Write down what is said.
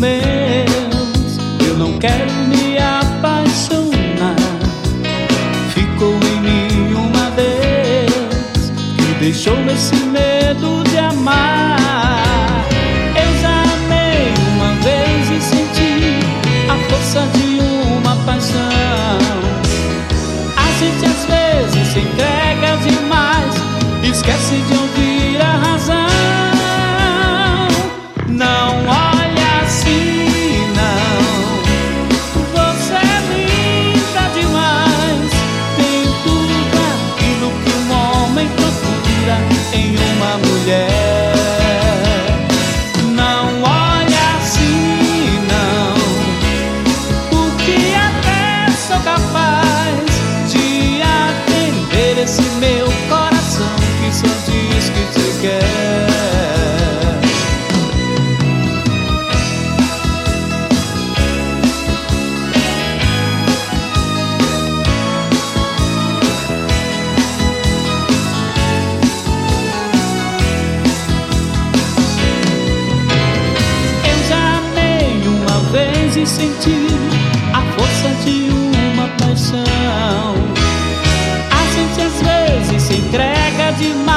meus. Eu não quero me apaixonar. Ficou em mim uma vez que deixou esse medo de amar. Eu já amei uma vez e senti a força de uma paixão. A gente às vezes se entrega demais, esquece de ouvir a razão. Não olha assim, não. Você é linda demais. Tem tudo aquilo que um homem procura em uma mulher. Não olha assim, não, porque até sou capaz de atender esse meu coração que só diz que te quer. E sentir a força de uma paixão. A gente às vezes se entrega demais,